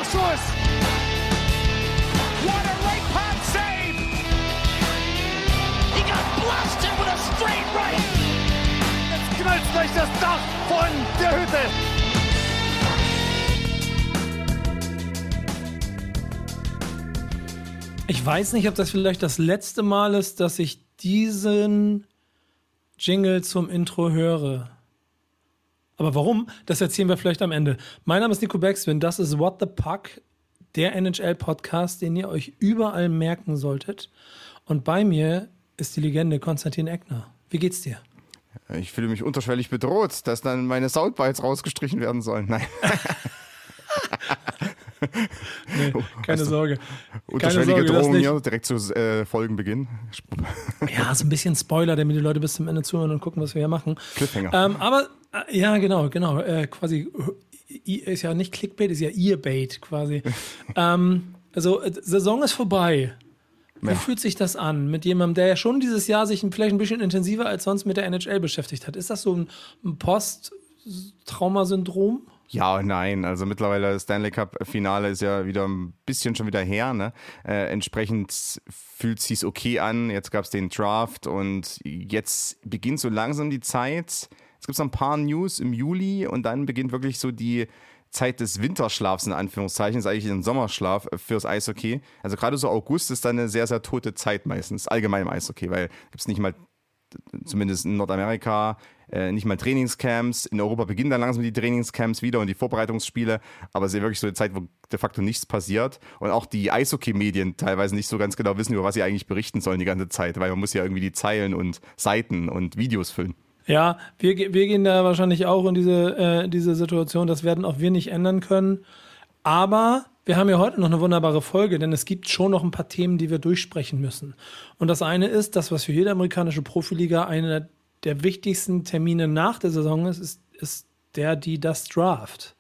Schuss! What a right pop save! He got blasted with a straight right! Jetzt knallt durch das Dach von der Hütte! Ich weiß nicht, ob das vielleicht das letzte Mal ist, dass ich diesen Jingle zum Intro höre. Aber warum? Das erzählen wir vielleicht am Ende. Mein Name ist Nico Beckspin, das ist What the Puck, der NHL-Podcast, den ihr euch überall merken solltet. Und bei mir ist die Legende Konstantin Eckner. Wie geht's dir? Ich fühle mich unterschwellig bedroht, dass dann meine Soundbites rausgestrichen werden sollen. Nein. Nee, keine Sorge. Unterschwellige Drohung hier, direkt zu Folgenbeginn. Ja, so ein bisschen Spoiler, damit die Leute bis zum Ende zuhören und gucken, was wir hier machen. Cliffhanger. Aber, ja, genau. Quasi, ist ja nicht Clickbait, ist ja Earbait quasi. Also, Saison ist vorbei. Wie fühlt sich das an mit jemandem, der ja schon dieses Jahr sich vielleicht ein bisschen intensiver als sonst mit der NHL beschäftigt hat? Ist das so ein Post-Traumasyndrom? Ja und nein, also mittlerweile das Stanley Cup-Finale ist ja wieder ein bisschen schon wieder her, ne? Entsprechend fühlt es sich okay an, jetzt gab es den Draft und jetzt beginnt so langsam die Zeit, es gibt so ein paar News im Juli und dann beginnt wirklich so die Zeit des Winterschlafs in Anführungszeichen, ist eigentlich ein Sommerschlaf fürs Eishockey. Also gerade so August ist dann eine sehr, sehr tote Zeit meistens, allgemein im Eishockey, weil gibt es nicht mal, zumindest in Nordamerika, nicht mal Trainingscamps. In Europa beginnen dann langsam die Trainingscamps wieder und die Vorbereitungsspiele, aber es ist ja wirklich so eine Zeit, wo de facto nichts passiert und auch die Eishockey-Medien teilweise nicht so ganz genau wissen, über was sie eigentlich berichten sollen die ganze Zeit, weil man muss ja irgendwie die Zeilen und Seiten und Videos füllen. Ja, wir gehen da wahrscheinlich auch in diese Situation, das werden auch wir nicht ändern können, aber wir haben ja heute noch eine wunderbare Folge, denn es gibt schon noch ein paar Themen, die wir durchsprechen müssen. Und das eine ist, das, was für jede amerikanische Profiliga einer der wichtigsten Termine nach der Saison ist das Draft.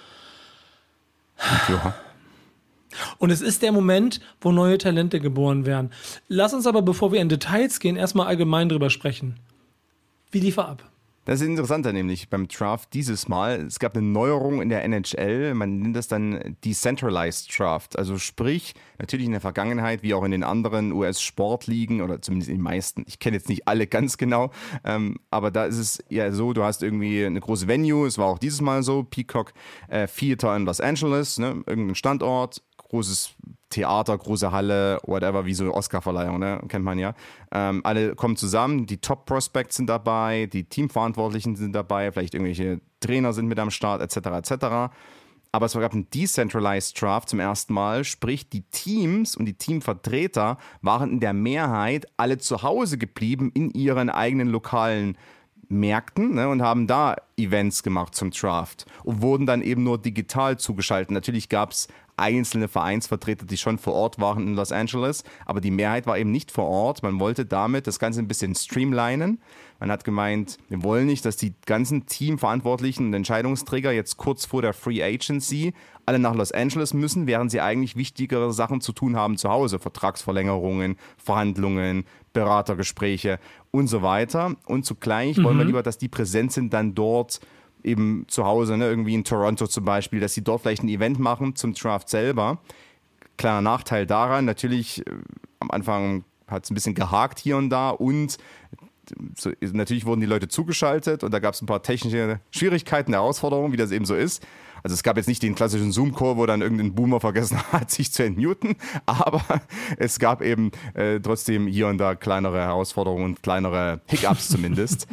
Ja. Und es ist der Moment, wo neue Talente geboren werden. Lass uns aber, bevor wir in Details gehen, erstmal allgemein drüber sprechen. Wie lief er ab? Das ist interessanter nämlich beim Draft dieses Mal. Es gab eine Neuerung in der NHL, man nennt das dann Decentralized Draft. Also sprich, natürlich in der Vergangenheit, wie auch in den anderen US-Sportligen oder zumindest in den meisten, ich kenne jetzt nicht alle ganz genau, aber da ist es ja so, du hast irgendwie eine große Venue, es war auch dieses Mal so, Peacock Theater in Los Angeles, ne, irgendein Standort, großes Theater, große Halle, whatever, wie so eine Oscar-Verleihung, ne? Kennt man ja. Alle kommen zusammen, die Top-Prospects sind dabei, die Teamverantwortlichen sind dabei, vielleicht irgendwelche Trainer sind mit am Start, etc., etc. Aber es gab einen Decentralized Draft zum ersten Mal, sprich die Teams und die Teamvertreter waren in der Mehrheit alle zu Hause geblieben in ihren eigenen lokalen Märkten, ne, und haben da Events gemacht zum Draft und wurden dann eben nur digital zugeschaltet. Natürlich gab es einzelne Vereinsvertreter, die schon vor Ort waren in Los Angeles, aber die Mehrheit war eben nicht vor Ort. Man wollte damit das Ganze ein bisschen streamlinen. Man hat gemeint, wir wollen nicht, dass die ganzen Teamverantwortlichen und Entscheidungsträger jetzt kurz vor der Free Agency alle nach Los Angeles müssen, während sie eigentlich wichtigere Sachen zu tun haben zu Hause. Vertragsverlängerungen, Verhandlungen, Beratergespräche und so weiter. Und zugleich wollen wir lieber, dass die präsent sind dann dort eben zu Hause, ne, irgendwie in Toronto zum Beispiel, dass sie dort vielleicht ein Event machen zum Draft selber. Kleiner Nachteil daran, natürlich am Anfang hat es ein bisschen gehakt hier und da und so, natürlich wurden die Leute zugeschaltet und da gab es ein paar technische Schwierigkeiten, Herausforderungen, wie das eben so ist. Also es gab jetzt nicht den klassischen Zoom-Call, wo dann irgendein Boomer vergessen hat, sich zu entmuten, aber es gab eben trotzdem hier und da kleinere Herausforderungen und kleinere Hiccups zumindest.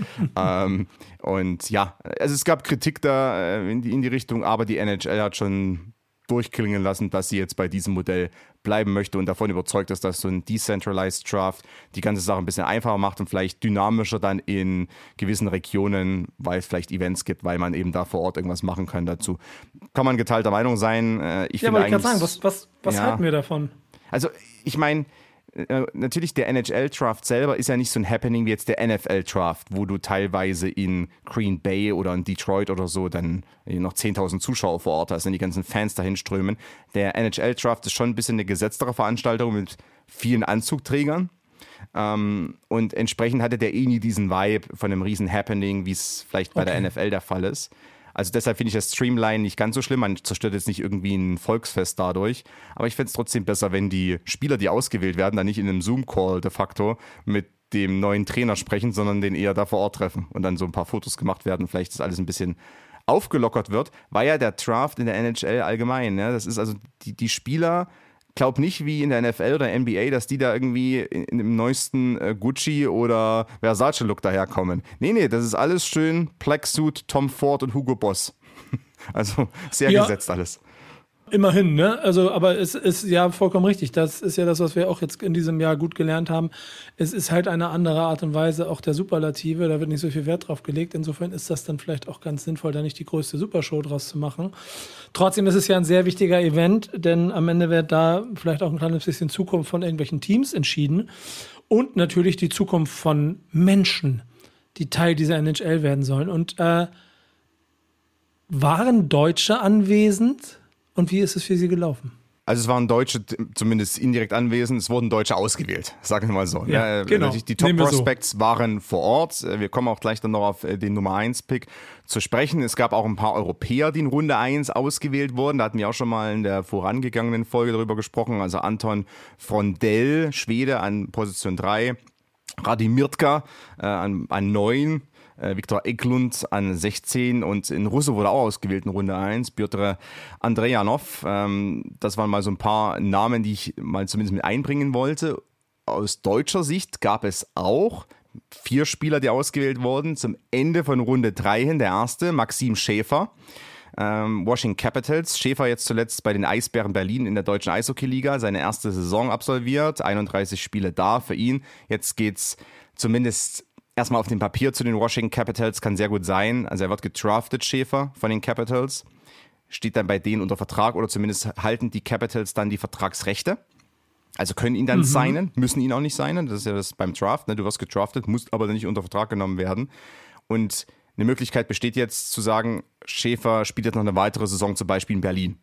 Und ja, also es gab Kritik da in die Richtung, aber die NHL hat schon durchklingen lassen, dass sie jetzt bei diesem Modell bleiben möchte und davon überzeugt ist, dass so ein Decentralized Draft die ganze Sache ein bisschen einfacher macht und vielleicht dynamischer dann in gewissen Regionen, weil es vielleicht Events gibt, weil man eben da vor Ort irgendwas machen kann dazu. Kann man geteilter Meinung sein. Ich finde wollte gerade sagen, was halten wir davon? Also ich meine, natürlich der NHL-Draft selber ist ja nicht so ein Happening wie jetzt der NFL-Draft, wo du teilweise in Green Bay oder in Detroit oder so dann noch 10.000 Zuschauer vor Ort hast und die ganzen Fans dahin strömen. Der NHL-Draft ist schon ein bisschen eine gesetztere Veranstaltung mit vielen Anzugträgern. Und entsprechend hatte der nie diesen Vibe von einem riesen Happening, wie es vielleicht bei der NFL der Fall ist. Also deshalb finde ich das Streamline nicht ganz so schlimm. Man zerstört jetzt nicht irgendwie ein Volksfest dadurch. Aber ich fände es trotzdem besser, wenn die Spieler, die ausgewählt werden, dann nicht in einem Zoom-Call de facto mit dem neuen Trainer sprechen, sondern den eher da vor Ort treffen und dann so ein paar Fotos gemacht werden. Vielleicht das alles ein bisschen aufgelockert wird, war ja der Draft in der NHL allgemein. Ne? Das ist also die Spieler, glaub nicht wie in der NFL oder NBA, dass die da irgendwie in dem neuesten Gucci oder Versace-Look daherkommen. Nee, das ist alles schön Blacksuit, Tom Ford und Hugo Boss. Also sehr gesetzt alles. Immerhin, ne? Also, aber es ist ja vollkommen richtig. Das ist ja das, was wir auch jetzt in diesem Jahr gut gelernt haben. Es ist halt eine andere Art und Weise auch der Superlative. Da wird nicht so viel Wert drauf gelegt. Insofern ist das dann vielleicht auch ganz sinnvoll, da nicht die größte Supershow draus zu machen. Trotzdem ist es ja ein sehr wichtiger Event, denn am Ende wird da vielleicht auch ein kleines bisschen Zukunft von irgendwelchen Teams entschieden. Und natürlich die Zukunft von Menschen, die Teil dieser NHL werden sollen. Und waren Deutsche anwesend? Und wie ist es für Sie gelaufen? Also es waren Deutsche zumindest indirekt anwesend, es wurden Deutsche ausgewählt, sagen wir mal so. Ja, genau. Die Top-Prospects waren vor Ort. Wir kommen auch gleich dann noch auf den Nummer 1-Pick zu sprechen. Es gab auch ein paar Europäer, die in Runde 1 ausgewählt wurden. Da hatten wir auch schon mal in der vorangegangenen Folge darüber gesprochen. Also Anton Frondell, Schwede, an Position 3. Radim Mirtka an 9. Viktor Eklund an 16 und in Russe wurde auch ausgewählt in Runde 1, Piotr Andrejanov. Das waren mal so ein paar Namen, die ich mal zumindest mit einbringen wollte. Aus deutscher Sicht gab es auch 4 Spieler, die ausgewählt wurden. Zum Ende von Runde 3 hin, der erste, Maxim Schäfer, Washington Capitals. Schäfer jetzt zuletzt bei den Eisbären Berlin in der deutschen Eishockey-Liga, seine erste Saison absolviert, 31 Spiele da für ihn. Jetzt geht's zumindest erstmal auf dem Papier zu den Washington Capitals, kann sehr gut sein. Also er wird gedraftet, Schäfer, von den Capitals. Steht dann bei denen unter Vertrag oder zumindest halten die Capitals dann die Vertragsrechte. Also können ihn dann signen, müssen ihn auch nicht signen. Das ist ja das beim Draft. Ne? Du wirst gedraftet, musst aber nicht unter Vertrag genommen werden. Und eine Möglichkeit besteht jetzt zu sagen, Schäfer spielt jetzt noch eine weitere Saison zum Beispiel in Berlin.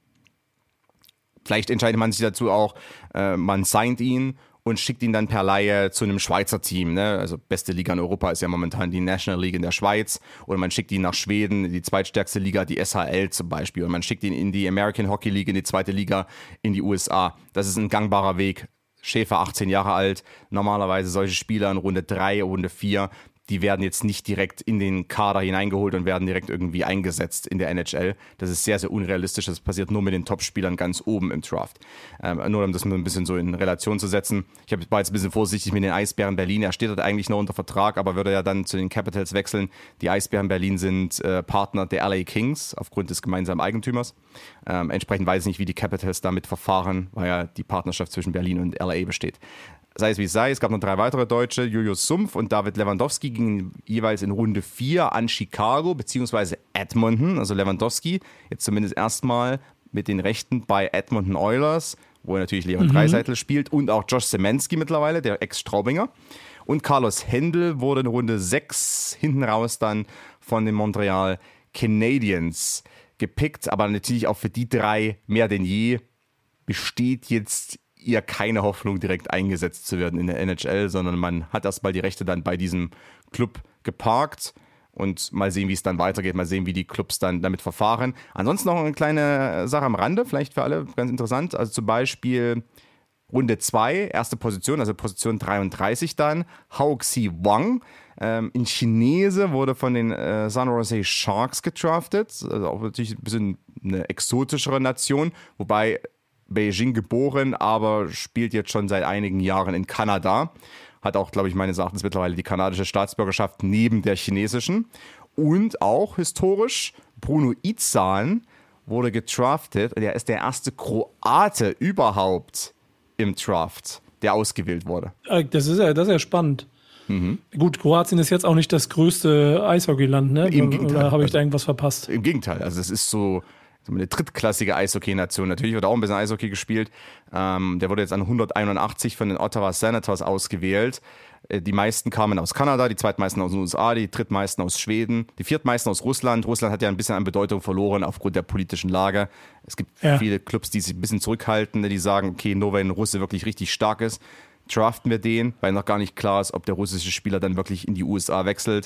Vielleicht entscheidet man sich dazu auch, man signt ihn und schickt ihn dann per Leihe zu einem Schweizer Team. Ne? Also beste Liga in Europa ist ja momentan die National League in der Schweiz. Oder man schickt ihn nach Schweden, in die zweitstärkste Liga, die SHL zum Beispiel. Und man schickt ihn in die American Hockey League, in die zweite Liga, in die USA. Das ist ein gangbarer Weg. Schäfer, 18 Jahre alt. Normalerweise solche Spieler in Runde 3, Runde 4, die werden jetzt nicht direkt in den Kader hineingeholt und werden direkt irgendwie eingesetzt in der NHL. Das ist sehr, sehr unrealistisch. Das passiert nur mit den Top-Spielern ganz oben im Draft. Nur um das mal ein bisschen so in Relation zu setzen. Ich war jetzt ein bisschen vorsichtig mit den Eisbären Berlin. Er steht dort eigentlich noch unter Vertrag, aber würde ja dann zu den Capitals wechseln. Die Eisbären Berlin sind Partner der LA Kings aufgrund des gemeinsamen Eigentümers. Entsprechend weiß ich nicht, wie die Capitals damit verfahren, weil ja die Partnerschaft zwischen Berlin und LA besteht. Sei es wie es sei, es gab noch 3 weitere Deutsche, Julius Sumpf und David Lewandowski gingen jeweils in Runde 4 an Chicago bzw. Edmonton, also Lewandowski jetzt zumindest erstmal mit den Rechten bei Edmonton Oilers, wo er natürlich Leon Draisaitl spielt und auch Josh Semensky mittlerweile, der Ex-Straubinger. Und Carlos Händel wurde in Runde 6 hinten raus dann von den Montreal Canadiens gepickt, aber natürlich auch für die 3 mehr denn je besteht jetzt ihr keine Hoffnung, direkt eingesetzt zu werden in der NHL, sondern man hat erstmal die Rechte dann bei diesem Club geparkt und mal sehen, wie es dann weitergeht, mal sehen, wie die Clubs dann damit verfahren. Ansonsten noch eine kleine Sache am Rande, vielleicht für alle ganz interessant, also zum Beispiel Runde 2, erste Position, also Position 33 dann, Hao-Xi Wang, in Chinese, wurde von den San Jose Sharks gedraftet, also auch natürlich ein bisschen eine exotischere Nation, wobei Beijing geboren, aber spielt jetzt schon seit einigen Jahren in Kanada. Hat auch, glaube ich, meines Erachtens mittlerweile die kanadische Staatsbürgerschaft neben der chinesischen. Und auch historisch, Bruno Izan wurde gedraftet und er ist der erste Kroate überhaupt im Draft, der ausgewählt wurde. Das ist ja spannend. Gut, Kroatien ist jetzt auch nicht das größte Eishockeyland, ne? Im Gegenteil. Oder habe ich da irgendwas verpasst? Im Gegenteil, also es ist so eine drittklassige Eishockey-Nation. Natürlich wird auch ein bisschen Eishockey gespielt. Der wurde jetzt an 181 von den Ottawa Senators ausgewählt. Die meisten kamen aus Kanada, die zweitmeisten aus den USA, die drittmeisten aus Schweden, die viertmeisten aus Russland. Russland hat ja ein bisschen an Bedeutung verloren aufgrund der politischen Lage. Es gibt viele Clubs, die sich ein bisschen zurückhalten, die sagen, okay, nur wenn ein Russe wirklich richtig stark ist, draften wir den, weil noch gar nicht klar ist, ob der russische Spieler dann wirklich in die USA wechselt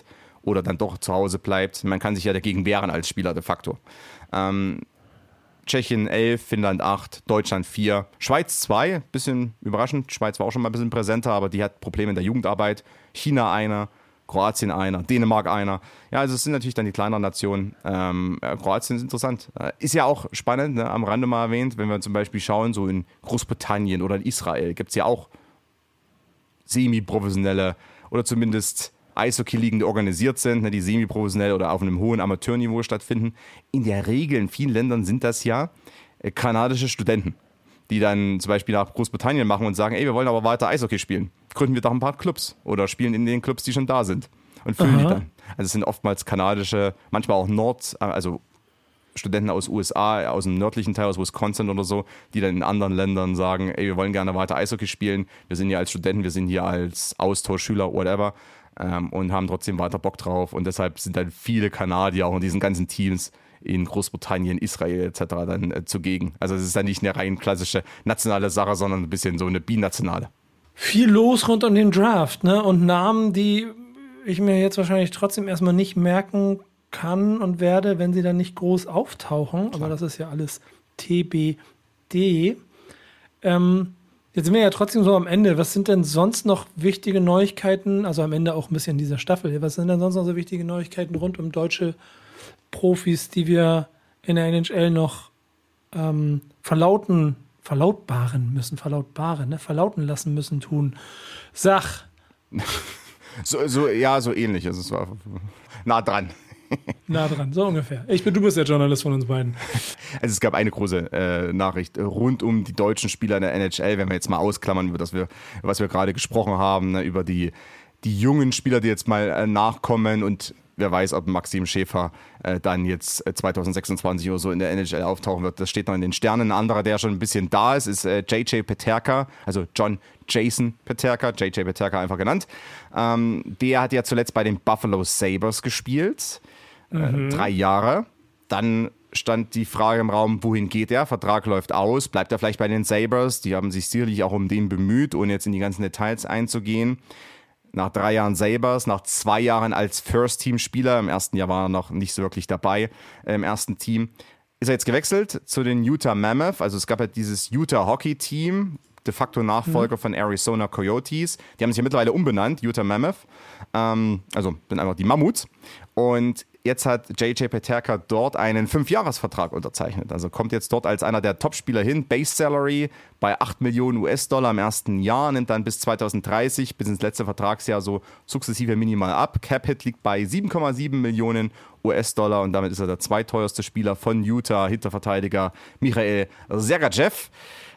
oder dann doch zu Hause bleibt. Man kann sich ja dagegen wehren als Spieler de facto. Tschechien 11, Finnland 8, Deutschland 4, Schweiz 2, bisschen überraschend. Schweiz war auch schon mal ein bisschen präsenter, aber die hat Probleme in der Jugendarbeit. China einer, Kroatien einer, Dänemark einer. Ja, also es sind natürlich dann die kleineren Nationen. Kroatien ist interessant. Ist ja auch spannend, ne? Am Rande mal erwähnt, wenn wir zum Beispiel schauen, so in Großbritannien oder in Israel gibt es ja auch semi-professionelle oder zumindest Eishockey-Ligen, die organisiert sind, ne, die semi-professionell oder auf einem hohen Amateurniveau stattfinden. In der Regel, in vielen Ländern sind das ja kanadische Studenten, die dann zum Beispiel nach Großbritannien machen und sagen, ey, wir wollen aber weiter Eishockey spielen. Gründen wir doch ein paar Clubs oder spielen in den Clubs, die schon da sind und füllen die dann. Also es sind oftmals kanadische, manchmal auch also Studenten aus USA, aus dem nördlichen Teil, aus Wisconsin oder so, die dann in anderen Ländern sagen, ey, wir wollen gerne weiter Eishockey spielen, wir sind hier als Studenten, wir sind hier als Austauschschüler, whatever, und haben trotzdem weiter Bock drauf. Und deshalb sind dann viele Kanadier auch in diesen ganzen Teams in Großbritannien, Israel etc. dann zugegen. Also es ist dann nicht eine rein klassische nationale Sache, sondern ein bisschen so eine binationale. Viel los rund um den Draft, ne? Und Namen, die ich mir jetzt wahrscheinlich trotzdem erstmal nicht merken kann und werde, wenn sie dann nicht groß auftauchen. Aber das ist ja alles TBD. Jetzt sind wir ja trotzdem so am Ende. Was sind denn sonst noch wichtige Neuigkeiten? Also am Ende auch ein bisschen dieser Staffel. Was sind denn sonst noch so wichtige Neuigkeiten rund um deutsche Profis, die wir in der NHL noch verlauten lassen müssen, tun? Sach. So ähnlich. Also es war nah dran. Nah dran, so ungefähr. Du bist der Journalist von uns beiden. Also es gab eine große Nachricht rund um die deutschen Spieler in der NHL, wenn wir jetzt mal ausklammern, über was wir gerade gesprochen haben, ne, über die jungen Spieler, die jetzt mal nachkommen, und wer weiß, ob Maxim Schäfer dann jetzt 2026 oder so in der NHL auftauchen wird. Das steht noch in den Sternen. Ein anderer, der schon ein bisschen da ist JJ Peterka, also John Jason Peterka, JJ Peterka einfach genannt. Der hat ja zuletzt bei den Buffalo Sabres gespielt. 3 Jahre. Dann stand die Frage im Raum, wohin geht er? Vertrag läuft aus. Bleibt er vielleicht bei den Sabres? Die haben sich sicherlich auch um den bemüht, ohne jetzt in die ganzen Details einzugehen. Nach 3 Jahren Sabres, nach 2 Jahren als First-Team-Spieler, im ersten Jahr war er noch nicht so wirklich dabei im ersten Team, ist er jetzt gewechselt zu den Utah Mammoth. Also es gab ja dieses Utah Hockey-Team, de facto Nachfolger von Arizona Coyotes. Die haben sich ja mittlerweile umbenannt, Utah Mammoth. Also sind einfach die Mammuts. Und jetzt hat JJ Peterka dort einen 5-Jahres-Vertrag unterzeichnet. Also kommt jetzt dort als einer der Top-Spieler hin. Base Salary bei 8 Millionen US-Dollar im ersten Jahr, nimmt dann bis 2030, bis ins letzte Vertragsjahr so sukzessive minimal ab. Cap-Hit liegt bei 7,7 Millionen US-Dollar und damit ist er der zweiteuerste Spieler von Utah, Hinterverteidiger Michael Sergachev.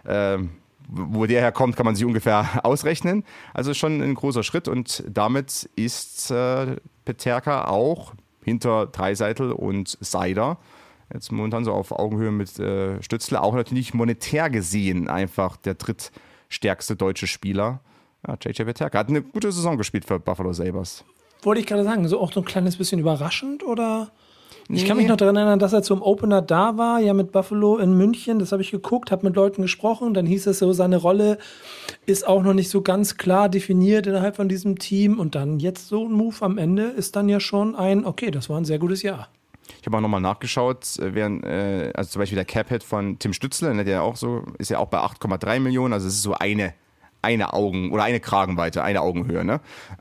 Wo der herkommt, kann man sich ungefähr ausrechnen. Also schon ein großer Schritt und damit ist Peterka auch hinter Draisaitl und Seider jetzt momentan so auf Augenhöhe mit Stützle, auch natürlich monetär gesehen einfach der drittstärkste deutsche Spieler. Ja, JJ Peterka hat eine gute Saison gespielt für Buffalo Sabres. Wollte ich gerade sagen, so auch so ein kleines bisschen überraschend, oder? Ich kann mich noch daran erinnern, dass er zum Opener da war, ja mit Buffalo in München, das habe ich geguckt, habe mit Leuten gesprochen, dann hieß es so, seine Rolle ist auch noch nicht so ganz klar definiert innerhalb von diesem Team und dann jetzt so ein Move am Ende ist dann ja schon okay, das war ein sehr gutes Jahr. Ich habe auch nochmal nachgeschaut, also zum Beispiel der Cap-Hit von Tim Stützle, ne, der auch so, ist ja auch bei 8,3 Millionen, also es ist so eine Kragenweite, eine Augenhöhe, ne?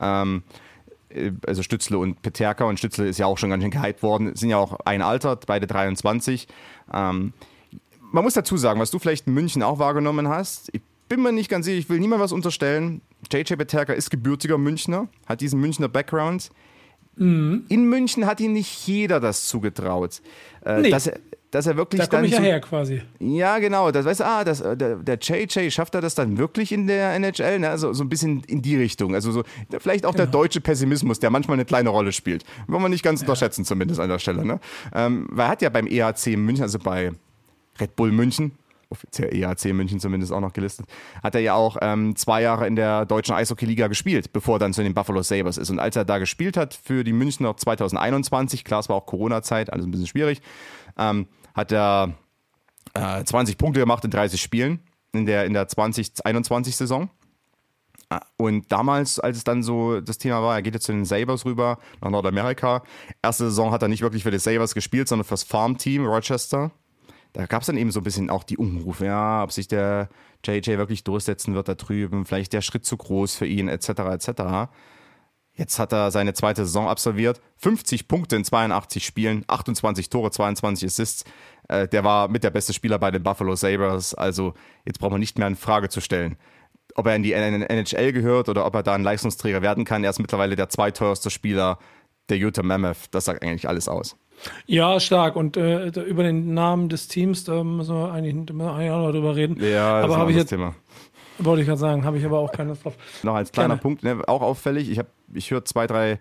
Also Stützle und Peterka, und Stützle ist ja auch schon ganz schön gehypt worden, sind ja auch ein Alter, beide 23. Man muss dazu sagen, was du vielleicht in München auch wahrgenommen hast, ich bin mir nicht ganz sicher, ich will niemand was unterstellen, JJ Peterka ist gebürtiger Münchner, hat diesen Münchner Background. In München hat ihm nicht jeder das zugetraut, nee. dass er wirklich da komme ich ja her quasi. Ja, genau. Das weißt du, der JJ, schafft er das dann wirklich in der NHL? Ne? Also so ein bisschen in die Richtung. Also so, vielleicht auch der deutsche Pessimismus, der manchmal eine kleine Rolle spielt. Wollen wir nicht ganz unterschätzen, zumindest an der Stelle. Ne? Weil er hat ja beim EHC München, also bei Red Bull München, offiziell EHC München zumindest auch noch gelistet, hat er ja auch 2 Jahre in der deutschen Eishockey-Liga gespielt, bevor er dann zu den Buffalo Sabres ist. Und als er da gespielt hat für die Münchner 2021, klar, es war auch Corona-Zeit, alles ein bisschen schwierig, hat er 20 Punkte gemacht in 30 Spielen in der 2021-Saison. Und damals, als es dann so das Thema war, er geht jetzt zu den Sabres rüber, nach Nordamerika. Erste Saison hat er nicht wirklich für die Sabres gespielt, sondern fürs Farmteam Rochester. Da gab es dann eben so ein bisschen auch die Umrufe, ja, ob sich der JJ wirklich durchsetzen wird da drüben, vielleicht der Schritt zu groß für ihn, etc., etc. Jetzt hat er seine zweite Saison absolviert, 50 Punkte in 82 Spielen, 28 Tore, 22 Assists. Der war mit der beste Spieler bei den Buffalo Sabres, also jetzt braucht man nicht mehr in Frage zu stellen, ob er in die NHL gehört oder ob er da ein Leistungsträger werden kann. Er ist mittlerweile der zweiteuerste Spieler der Utah Mammoth. Das sagt eigentlich alles aus. Ja, stark. Und über den Namen des Teams, da müssen wir eigentlich auch noch drüber reden. Ja, das aber ist ein Thema. Wollte ich gerade sagen, habe ich aber auch keine Lust drauf. Noch als kleiner Punkt, ne, auch auffällig, ich höre 2, 3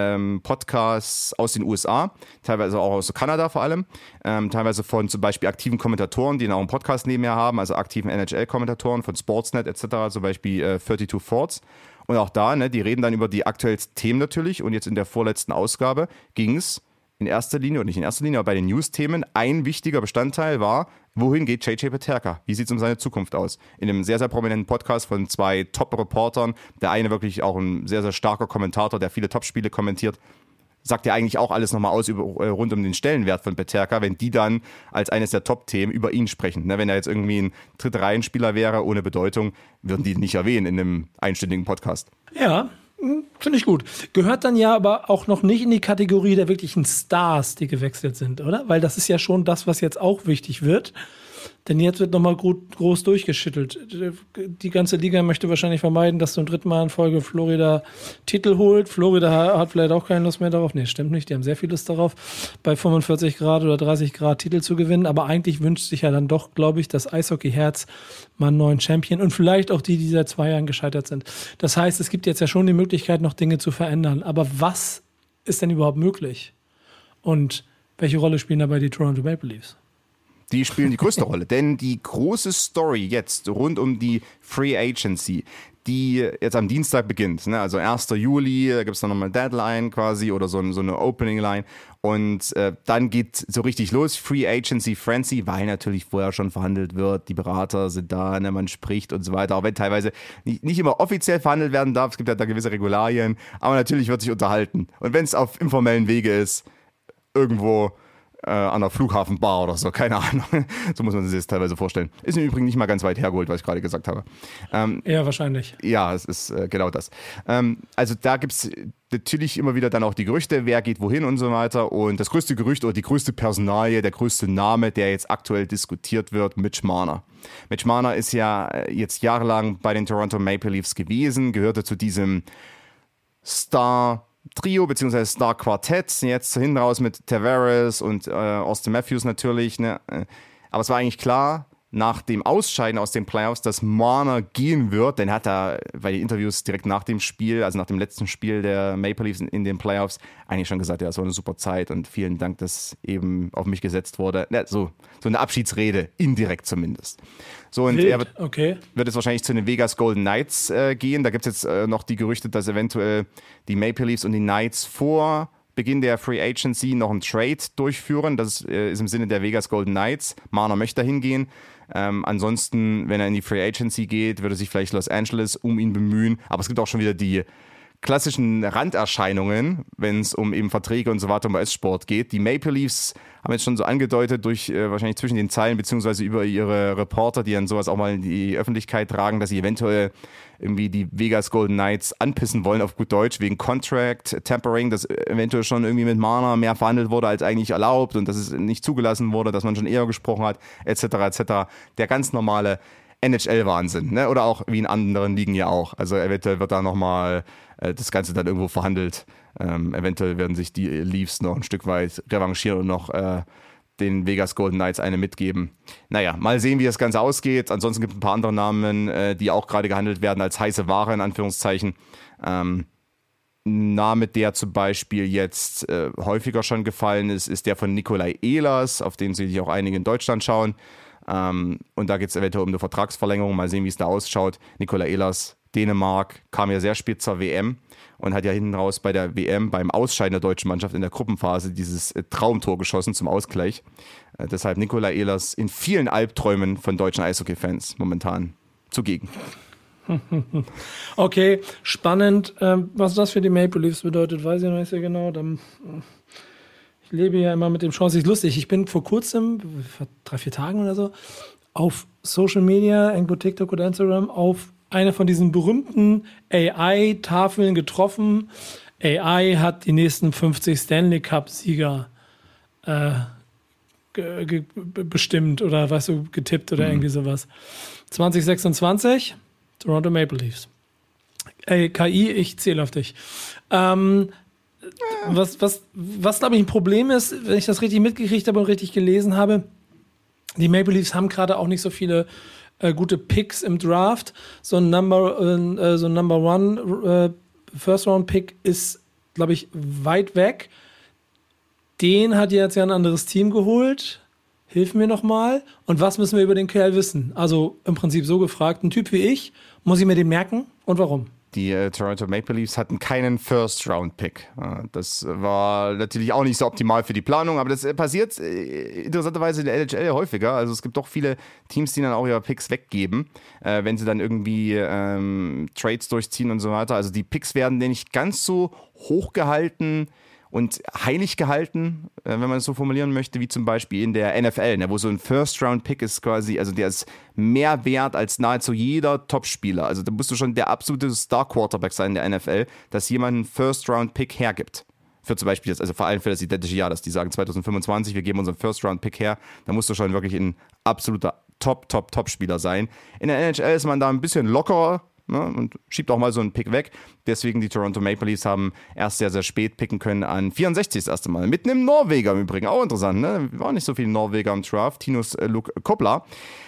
Podcasts aus den USA, teilweise auch aus Kanada vor allem, teilweise von zum Beispiel aktiven Kommentatoren, die auch einen Podcast nebenher haben, also aktiven NHL-Kommentatoren von Sportsnet etc., zum Beispiel 32 Forts. Und auch da, ne, die reden dann über die aktuellsten Themen natürlich, und jetzt in der vorletzten Ausgabe ging es in erster Linie, und nicht in erster Linie, aber bei den News-Themen, ein wichtiger Bestandteil war, wohin geht JJ Peterka? Wie sieht es um seine Zukunft aus? In einem sehr, sehr prominenten Podcast von 2 Top-Reportern, der eine wirklich auch ein sehr, sehr starker Kommentator, der viele Top-Spiele kommentiert, sagt ja eigentlich auch alles nochmal aus rund um den Stellenwert von Peterka, wenn die dann als eines der Top-Themen über ihn sprechen. Ne, wenn er jetzt irgendwie ein Drittreihenspieler wäre, ohne Bedeutung, würden die nicht erwähnen in einem einstündigen Podcast. Ja, finde ich gut. Gehört dann ja aber auch noch nicht in die Kategorie der wirklichen Stars, die gewechselt sind, oder? Weil das ist ja schon das, was jetzt auch wichtig wird. Denn jetzt wird nochmal groß durchgeschüttelt. Die ganze Liga möchte wahrscheinlich vermeiden, dass zum 3. Mal in Folge Florida Titel holt. Florida hat vielleicht auch keine Lust mehr darauf. Nee, stimmt nicht. Die haben sehr viel Lust darauf, bei 45 Grad oder 30 Grad Titel zu gewinnen. Aber eigentlich wünscht sich ja dann doch, glaube ich, das Eishockey-Herz mal einen neuen Champion. Und vielleicht auch die seit 2 Jahren gescheitert sind. Das heißt, es gibt jetzt ja schon die Möglichkeit, noch Dinge zu verändern. Aber was ist denn überhaupt möglich? Und welche Rolle spielen dabei die Toronto Maple Leafs? Die spielen die größte Rolle, denn die große Story jetzt rund um die Free Agency, die jetzt am Dienstag beginnt, ne? Also 1. Juli, da gibt es dann nochmal eine Deadline quasi oder so eine Opening Line, und dann geht so richtig los, Free Agency Frenzy, weil natürlich vorher schon verhandelt wird, die Berater sind da, ne? Man spricht und so weiter, auch wenn teilweise nicht immer offiziell verhandelt werden darf, es gibt ja da gewisse Regularien, aber natürlich wird sich unterhalten, und wenn es auf informellen Wege ist, irgendwo an der Flughafenbar oder so, keine Ahnung. So muss man sich das teilweise vorstellen. Ist im Übrigen nicht mal ganz weit hergeholt, was ich gerade gesagt habe. Ja, wahrscheinlich. Ja, es ist genau das. Also da gibt es natürlich immer wieder dann auch die Gerüchte, wer geht wohin und so weiter. Und das größte Gerücht oder die größte Personalie, der größte Name, der jetzt aktuell diskutiert wird, Mitch Marner. Mitch Marner ist ja jetzt jahrelang bei den Toronto Maple Leafs gewesen, gehörte zu diesem Star-Trio bzw. Star-Quartett, jetzt hinten raus mit Tavares und Austin Matthews natürlich. Ne? Aber es war eigentlich klar, nach dem Ausscheiden aus den Playoffs, dass Marner gehen wird, denn hat er bei den Interviews direkt nach dem Spiel, also nach dem letzten Spiel der Maple Leafs in den Playoffs, eigentlich schon gesagt, ja, es war eine super Zeit und vielen Dank, dass eben auf mich gesetzt wurde. Ja, so eine Abschiedsrede, indirekt zumindest. So, und er wird jetzt wahrscheinlich zu den Vegas Golden Knights gehen. Da gibt es jetzt noch die Gerüchte, dass eventuell die Maple Leafs und die Knights vor Beginn der Free Agency noch einen Trade durchführen. Das ist im Sinne der Vegas Golden Knights. Marner möchte dahin gehen. Ansonsten, wenn er in die Free Agency geht, würde sich vielleicht Los Angeles um ihn bemühen. Aber es gibt auch schon wieder die klassischen Randerscheinungen, wenn es um eben Verträge und so weiter im US-Sport geht. Die Maple Leafs haben jetzt schon so angedeutet, durch wahrscheinlich zwischen den Zeilen, beziehungsweise über ihre Reporter, die dann sowas auch mal in die Öffentlichkeit tragen, dass sie eventuell irgendwie die Vegas Golden Knights anpissen wollen, auf gut Deutsch, wegen Contract Tampering, dass eventuell schon irgendwie mit Marner mehr verhandelt wurde, als eigentlich erlaubt und dass es nicht zugelassen wurde, dass man schon eher gesprochen hat, etc., etc. Der ganz normale NHL-Wahnsinn, ne? Oder auch wie in anderen Ligen ja auch. Also eventuell wird da nochmal das Ganze dann irgendwo verhandelt. Eventuell werden sich die Leafs noch ein Stück weit revanchieren und noch den Vegas Golden Knights eine mitgeben. Naja, mal sehen, wie das Ganze ausgeht. Ansonsten gibt es ein paar andere Namen, die auch gerade gehandelt werden als heiße Ware, in Anführungszeichen. Name, der zum Beispiel jetzt häufiger schon gefallen ist, ist der von Nikolai Ehlers, auf den sich auch einige in Deutschland schauen. Und da geht es eventuell um eine Vertragsverlängerung. Mal sehen, wie es da ausschaut. Nikolai Ehlers, Dänemark, kam ja sehr spät zur WM und hat ja hinten raus bei der WM beim Ausscheiden der deutschen Mannschaft in der Gruppenphase dieses Traumtor geschossen zum Ausgleich. Deshalb Nikolai Ehlers in vielen Albträumen von deutschen Eishockey-Fans momentan zugegen. Okay, spannend. Was das für die Maple Leafs bedeutet, weiß ich noch nicht sehr genau. Ich lebe ja immer mit dem Chance. Ist lustig. Ich bin vor kurzem, vor 3-4 Tagen oder so, auf Social Media, irgendwo TikTok oder Instagram, auf eine von diesen berühmten AI-Tafeln getroffen. AI hat die nächsten 50 Stanley Cup-Sieger bestimmt oder weißt du, getippt oder irgendwie sowas. 2026 Toronto Maple Leafs. Ey, KI, ich zähle auf dich. Was glaube ich, ein Problem ist, wenn ich das richtig mitgekriegt habe und richtig gelesen habe, die Maple Leafs haben gerade auch nicht so viele gute Picks im Draft. So ein Number One First Round Pick ist, glaube ich, weit weg. Den hat jetzt ja ein anderes Team geholt. Hilf mir nochmal. Und was müssen wir über den Kerl wissen? Also im Prinzip so gefragt, ein Typ wie ich, muss ich mir den merken und warum? Die Toronto Maple Leafs hatten keinen First-Round-Pick. Das war natürlich auch nicht so optimal für die Planung, aber das passiert interessanterweise in der NHL häufiger. Also es gibt doch viele Teams, die dann auch ihre Picks weggeben, wenn sie dann irgendwie Trades durchziehen und so weiter. Also die Picks werden nicht ganz so hoch gehalten und heilig gehalten, wenn man es so formulieren möchte, wie zum Beispiel in der NFL, ne, wo so ein First-Round-Pick ist quasi, also der ist mehr wert als nahezu jeder Topspieler. Also da musst du schon der absolute Star-Quarterback sein in der NFL, dass jemand einen First-Round-Pick hergibt. Für zum Beispiel, also vor allem für das identische Jahr, dass die sagen 2025, wir geben unseren First-Round-Pick her, da musst du schon wirklich ein absoluter Top-Spieler sein. In der NHL ist man da ein bisschen lockerer, ne, und schiebt auch mal so einen Pick weg. Deswegen die Toronto Maple Leafs haben erst sehr, sehr spät picken können an 64 das erste Mal. Mitten im Norweger im Übrigen, auch interessant, ne? War nicht so viel Norweger im Draft, Tinus Luke Kopla.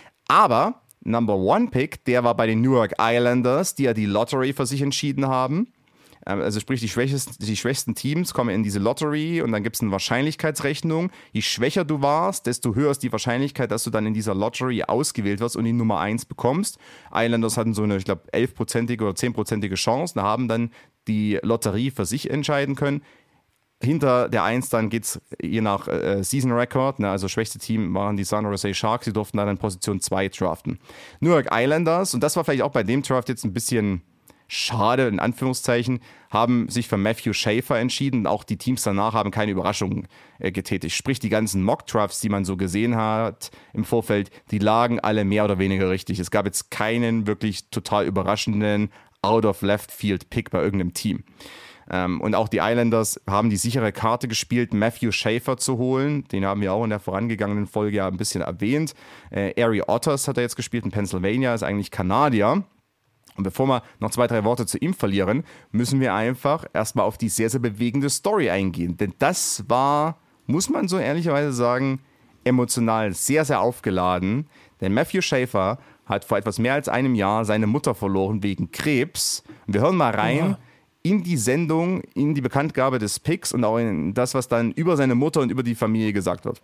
Aber Number One Pick, der war bei den New York Islanders, die ja die Lottery für sich entschieden haben. Also sprich, die schwächsten Teams kommen in diese Lottery und dann gibt es eine Wahrscheinlichkeitsrechnung. Je schwächer du warst, desto höher ist die Wahrscheinlichkeit, dass du dann in dieser Lottery ausgewählt wirst und die Nummer 1 bekommst. Islanders hatten so eine, ich glaube, 11% oder 10% Chance und haben dann die Lotterie für sich entscheiden können. Hinter der 1 dann geht es je nach Season Record, ne, also schwächste Team waren die San Jose Sharks, die durften dann in Position 2 draften. New York Islanders, und das war vielleicht auch bei dem Draft jetzt ein bisschen schade, in Anführungszeichen, haben sich für Matthew Schaefer entschieden und auch die Teams danach haben keine Überraschungen getätigt. Sprich, die ganzen Mock-Drafts, die man so gesehen hat im Vorfeld, die lagen alle mehr oder weniger richtig. Es gab jetzt keinen wirklich total überraschenden Out-of-Left-Field-Pick bei irgendeinem Team. Und auch die Islanders haben die sichere Karte gespielt, Matthew Schaefer zu holen. Den haben wir auch in der vorangegangenen Folge ja ein bisschen erwähnt. Ari Otters hat er jetzt gespielt in Pennsylvania, ist eigentlich Kanadier. Und bevor wir noch 2-3 Worte zu ihm verlieren, müssen wir einfach erstmal auf die sehr, sehr bewegende Story eingehen. Denn das war, muss man so ehrlicherweise sagen, emotional sehr, sehr aufgeladen. Denn Matthew Schaefer hat vor etwas mehr als einem Jahr seine Mutter verloren wegen Krebs. Und wir hören mal rein in die Sendung, in die Bekanntgabe des Picks und auch in das, was dann über seine Mutter und über die Familie gesagt wird.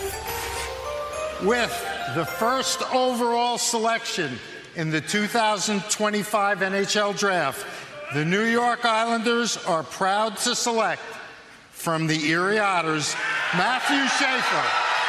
With the first overall selection in the 2025 NHL Draft, the New York Islanders are proud to select from the Erie Otters, Matthew Schaefer.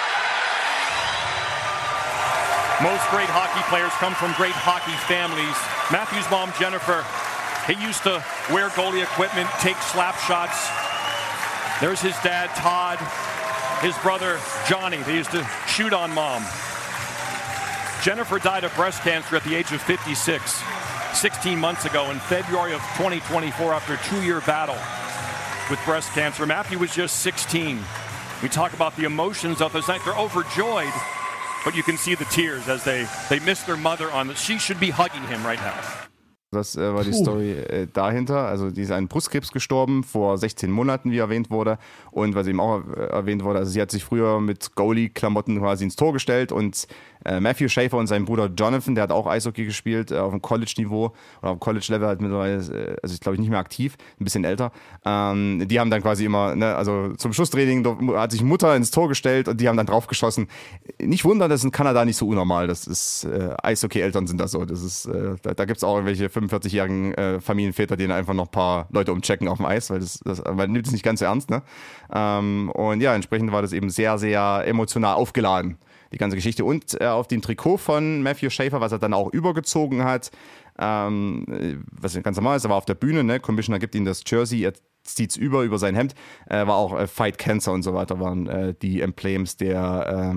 Most great hockey players come from great hockey families. Matthew's mom, Jennifer, he used to wear goalie equipment, take slap shots. There's his dad, Todd, his brother, Johnny. They used to shoot on mom. Jennifer died of breast cancer at the age of 56, 16 months ago in February of 2024 after a 2-year battle with breast cancer. Matthew was just 16. We talk about the emotions of this night. They're overjoyed, but you can see the tears as they miss their mother on this. She should be hugging him right now. Das war die Story dahinter. Also die ist an Brustkrebs gestorben, vor 16 Monaten, wie erwähnt wurde. Und was eben auch erwähnt wurde, also sie hat sich früher mit Goalie-Klamotten quasi ins Tor gestellt und Matthew Schaefer und sein Bruder Jonathan, der hat auch Eishockey gespielt, auf dem College-Niveau oder auf dem College-Level, halt mittlerweile, also ich glaube nicht mehr aktiv, ein bisschen älter. Die haben dann quasi immer, ne, also zum Schusstraining hat sich Mutter ins Tor gestellt und die haben dann drauf geschossen. Nicht wundern, das ist in Kanada nicht so unnormal. Das ist, Eishockey-Eltern sind das so. Das ist, da gibt es auch irgendwelche 45-jährigen Familienväter, die dann einfach noch ein paar Leute umchecken auf dem Eis, weil man nimmt es nicht ganz so ernst, ne? Und ja, entsprechend war das eben sehr, sehr emotional aufgeladen, die ganze Geschichte. Und auf dem Trikot von Matthew Schaefer, was er dann auch übergezogen hat, was ganz normal ist, er war auf der Bühne, ne? Commissioner gibt ihm das Jersey, er zieht es über sein Hemd, war auch Fight Cancer und so weiter, waren die Emblems der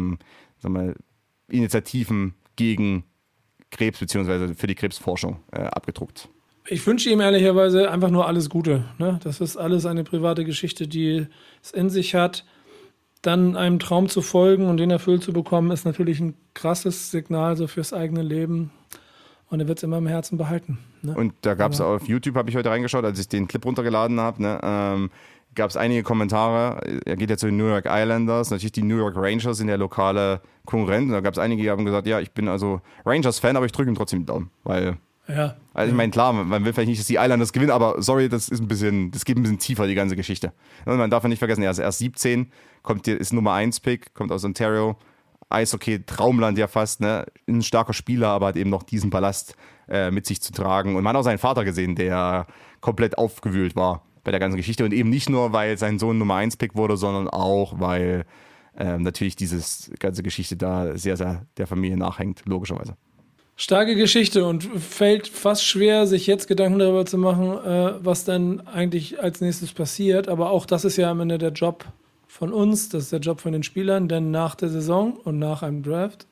Initiativen gegen Krebs bzw. für die Krebsforschung abgedruckt. Ich wünsche ihm ehrlicherweise einfach nur alles Gute. Ne? Das ist alles eine private Geschichte, die es in sich hat. Dann einem Traum zu folgen und den erfüllt zu bekommen, ist natürlich ein krasses Signal so fürs eigene Leben. Und er wird es immer im Herzen behalten. Ne? Und da gab es auf YouTube, habe ich heute reingeschaut, als ich den Clip runtergeladen habe, ne, gab es einige Kommentare. Er geht ja zu den New York Islanders. Natürlich die New York Rangers sind der lokale Konkurrent. Und da gab es einige, die haben gesagt, ja, ich bin also Rangers-Fan, aber ich drücke ihm trotzdem den Daumen. Weil, ja. Also ich meine, klar, man will vielleicht nicht, dass die Islanders gewinnen, aber sorry, das geht ein bisschen tiefer, die ganze Geschichte. Und man darf ja nicht vergessen, er ist erst 17, ist Nummer 1 Pick, kommt aus Ontario. Eishockey, Traumland ja fast, ne? Ein starker Spieler, aber hat eben noch diesen Ballast mit sich zu tragen. Und man hat auch seinen Vater gesehen, der komplett aufgewühlt war bei der ganzen Geschichte. Und eben nicht nur, weil sein Sohn Nummer 1 Pick wurde, sondern auch, weil natürlich diese ganze Geschichte da sehr, sehr der Familie nachhängt, logischerweise. Starke Geschichte und fällt fast schwer, sich jetzt Gedanken darüber zu machen, was dann eigentlich als nächstes passiert. Aber auch das ist ja am Ende der Job von uns, das ist der Job von den Spielern, denn nach der Saison und nach einem Draft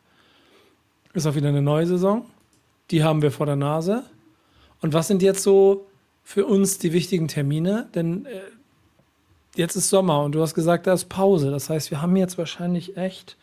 ist auch wieder eine neue Saison. Die haben wir vor der Nase. Und was sind jetzt so für uns die wichtigen Termine? Denn jetzt ist Sommer und du hast gesagt, da ist Pause. Das heißt, wir haben jetzt wahrscheinlich echt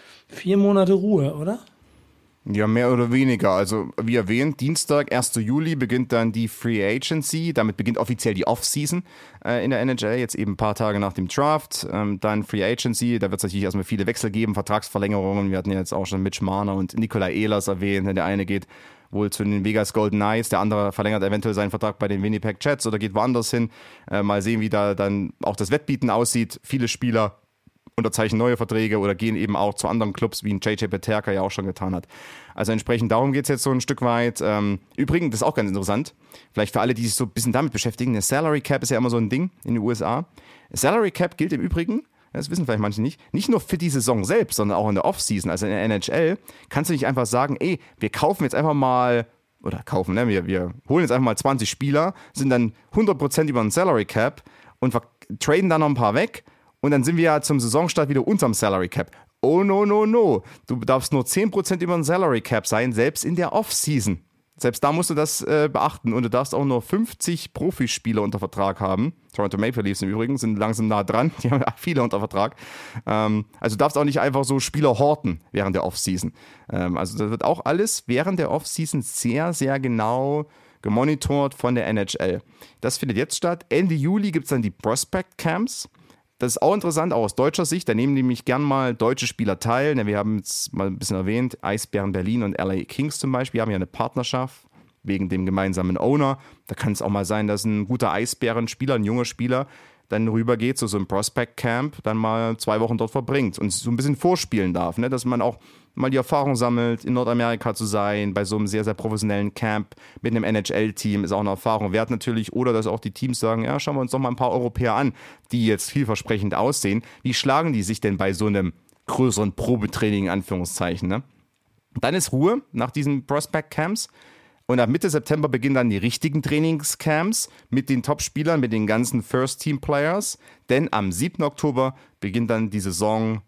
4 Monate Ruhe, oder? Ja, mehr oder weniger. Also wie erwähnt, Dienstag, 1. Juli beginnt dann die Free Agency. Damit beginnt offiziell die Off-Season in der NHL, jetzt eben ein paar Tage nach dem Draft. Dann Free Agency, da wird es natürlich erstmal viele Wechsel geben, Vertragsverlängerungen. Wir hatten ja jetzt auch schon Mitch Marner und Nikolai Ehlers erwähnt. Der eine geht wohl zu den Vegas Golden Knights, der andere verlängert eventuell seinen Vertrag bei den Winnipeg Jets oder geht woanders hin. Mal sehen, wie da dann auch das Wettbieten aussieht. Viele Spieler unterzeichnen neue Verträge oder gehen eben auch zu anderen Clubs, wie ein JJ Peterka ja auch schon getan hat. Also entsprechend darum geht es jetzt so ein Stück weit. Übrigens, das ist auch ganz interessant, vielleicht für alle, die sich so ein bisschen damit beschäftigen, eine Salary Cap ist ja immer so ein Ding in den USA. Salary Cap gilt im Übrigen, das wissen vielleicht manche nicht nur für die Saison selbst, sondern auch in der Offseason, also in der NHL, kannst du nicht einfach sagen, ey, wir kaufen jetzt einfach mal, oder kaufen, ne? Wir holen jetzt einfach mal 20 Spieler, sind dann 100% über den Salary Cap und traden dann noch ein paar weg. Und dann sind wir ja zum Saisonstart wieder unterm Salary Cap. Oh no, no, no. Du darfst nur 10% über den Salary Cap sein, selbst in der Off-Season. Selbst da musst du das beachten. Und du darfst auch nur 50 Profispieler unter Vertrag haben. Toronto Maple Leafs im Übrigen sind langsam nah dran. Die haben viele unter Vertrag. Also du darfst auch nicht einfach so Spieler horten während der Off-Season. Also das wird auch alles während der Off-Season sehr, sehr genau gemonitort von der NHL. Das findet jetzt statt. Ende Juli gibt es dann die Prospect Camps. Das ist auch interessant, auch aus deutscher Sicht. Da nehmen nämlich gern mal deutsche Spieler teil. Wir haben jetzt mal ein bisschen erwähnt, Eisbären Berlin und LA Kings zum Beispiel haben ja eine Partnerschaft wegen dem gemeinsamen Owner. Da kann es auch mal sein, dass ein guter Eisbärenspieler, ein junger Spieler, dann rübergeht zu so einem Prospect Camp, dann mal 2 Wochen dort verbringt und so ein bisschen vorspielen darf, ne? Dass man auch mal die Erfahrung sammelt, in Nordamerika zu sein, bei so einem sehr, sehr professionellen Camp mit einem NHL-Team, ist auch eine Erfahrung wert natürlich. Oder dass auch die Teams sagen, ja, schauen wir uns doch mal ein paar Europäer an, die jetzt vielversprechend aussehen. Wie schlagen die sich denn bei so einem größeren Probetraining, in Anführungszeichen, ne? Dann ist Ruhe nach diesen Prospect-Camps. Und ab Mitte September beginnen dann die richtigen Trainingscamps mit den Top-Spielern, mit den ganzen First-Team-Players. Denn am 7. Oktober beginnt dann die Saison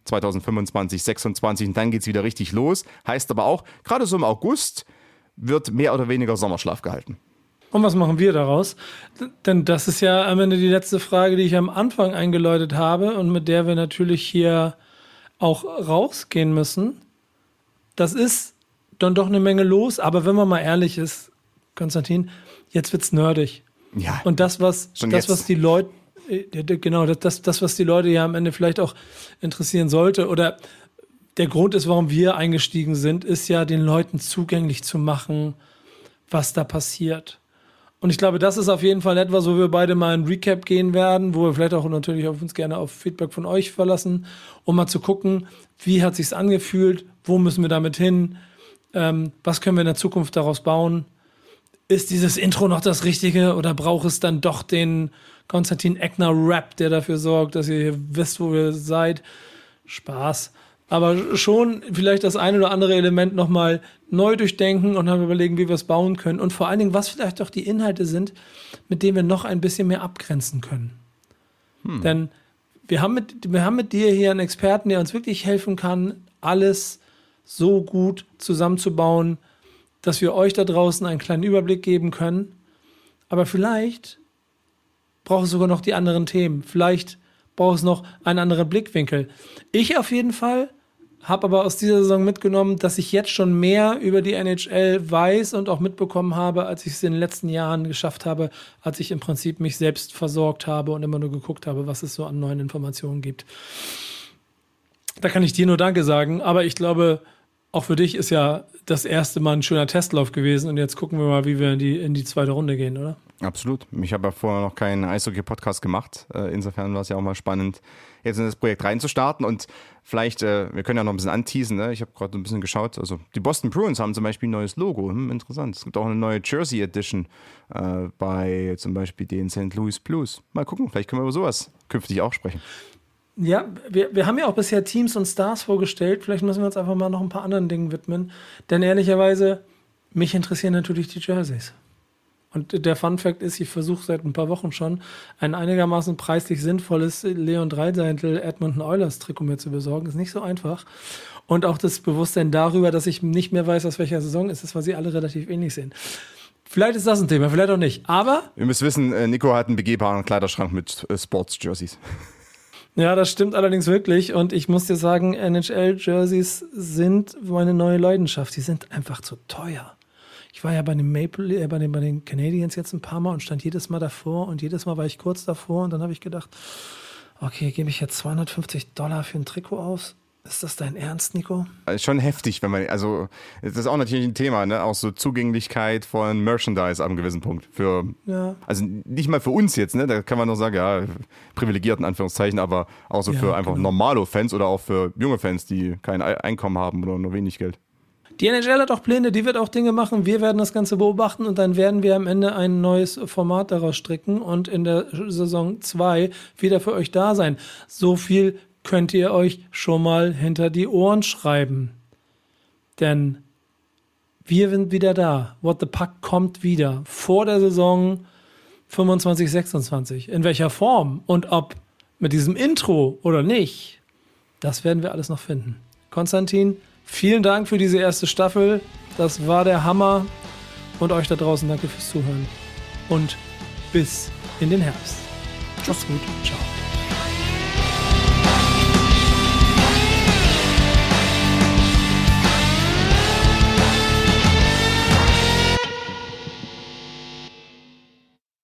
2025-26 und dann geht es wieder richtig los. Heißt aber auch, gerade so im August wird mehr oder weniger Sommerschlaf gehalten. Und was machen wir daraus? Denn das ist ja am Ende die letzte Frage, die ich am Anfang eingeläutet habe und mit der wir natürlich hier auch rausgehen müssen. Das ist dann doch eine Menge los, aber wenn man mal ehrlich ist, Konstantin, jetzt wird's nerdig. Ja. Und was die Leute, genau, das, was die Leute ja am Ende vielleicht auch interessieren sollte, oder der Grund ist, warum wir eingestiegen sind, ist ja, den Leuten zugänglich zu machen, was da passiert. Und ich glaube, das ist auf jeden Fall etwas, wo wir beide mal ein Recap gehen werden, wo wir vielleicht auch natürlich auf uns gerne auf Feedback von euch verlassen, um mal zu gucken, wie hat sich's angefühlt, wo müssen wir damit hin, was können wir in der Zukunft daraus bauen? Ist dieses Intro noch das Richtige oder braucht es dann doch den Konstantin Eckner-Rap, der dafür sorgt, dass ihr wisst, wo ihr seid? Spaß. aber schon vielleicht das ein oder andere Element nochmal neu durchdenken und dann überlegen, wie wir es bauen können. Und vor allen Dingen, was vielleicht auch die Inhalte sind, mit denen wir noch ein bisschen mehr abgrenzen können. Denn wir haben mit dir hier einen Experten, der uns wirklich helfen kann, alles so gut zusammenzubauen, dass wir euch da draußen einen kleinen Überblick geben können. Aber vielleicht braucht es sogar noch die anderen Themen. Vielleicht braucht es noch einen anderen Blickwinkel. Ich auf jeden Fall habe aber aus dieser Saison mitgenommen, dass ich jetzt schon mehr über die NHL weiß und auch mitbekommen habe, als ich es in den letzten Jahren geschafft habe, als ich im Prinzip mich selbst versorgt habe und immer nur geguckt habe, was es so an neuen Informationen gibt. Da kann ich dir nur Danke sagen, aber ich glaube, auch für dich ist ja das erste Mal ein schöner Testlauf gewesen und jetzt gucken wir mal, wie wir in die zweite Runde gehen, oder? Absolut. Ich habe ja vorher noch keinen Eishockey-Podcast gemacht. Insofern war es ja auch mal spannend, jetzt in das Projekt reinzustarten. Und vielleicht, wir können ja noch ein bisschen anteasen. Ne? Ich habe gerade ein bisschen geschaut. Also die Boston Bruins haben zum Beispiel ein neues Logo. Interessant. Es gibt auch eine neue Jersey Edition bei zum Beispiel den St. Louis Blues. Mal gucken, vielleicht können wir über sowas künftig auch sprechen. Ja, wir haben ja auch bisher Teams und Stars vorgestellt. Vielleicht müssen wir uns einfach mal noch ein paar anderen Dingen widmen. Denn ehrlicherweise, mich interessieren natürlich die Jerseys. Und der Funfact ist, ich versuche seit ein paar Wochen schon, ein einigermaßen preislich sinnvolles Leon Draisaitl Edmonton Oilers Trikot mir zu besorgen. Ist nicht so einfach. Und auch das Bewusstsein darüber, dass ich nicht mehr weiß, aus welcher Saison es ist, weil sie alle relativ ähnlich sind. Vielleicht ist das ein Thema, vielleicht auch nicht. Aber ihr müsst wissen, Nico hat einen begehbaren Kleiderschrank mit Sports-Jerseys. Ja, das stimmt allerdings wirklich. Und ich muss dir sagen, NHL-Jerseys sind meine neue Leidenschaft. Die sind einfach zu teuer. Ich war ja bei den bei den Canadiens jetzt ein paar Mal und stand jedes Mal davor und jedes Mal war ich kurz davor und dann habe ich gedacht, okay, gebe ich jetzt $250 für ein Trikot aus? Ist das dein Ernst, Nico? Also schon heftig, wenn man, also das ist auch natürlich ein Thema, ne? Auch so Zugänglichkeit von Merchandise ab einem gewissen Punkt. Also nicht mal für uns jetzt, ne? Da kann man noch sagen, ja, privilegiert in Anführungszeichen, aber auch so für einfach normale Fans oder auch für junge Fans, die kein Einkommen haben oder nur wenig Geld. Die NHL hat auch Pläne, die wird auch Dinge machen. Wir werden das Ganze beobachten und dann werden wir am Ende ein neues Format daraus stricken und in der Saison 2 wieder für euch da sein. So viel könnt ihr euch schon mal hinter die Ohren schreiben. Denn wir sind wieder da. What the Puck kommt wieder. Vor der Saison 25, 26. In welcher Form und ob mit diesem Intro oder nicht, das werden wir alles noch finden. Konstantin, vielen Dank für diese erste Staffel. Das war der Hammer. Und euch da draußen danke fürs Zuhören. Und bis in den Herbst. Macht's gut. Ciao.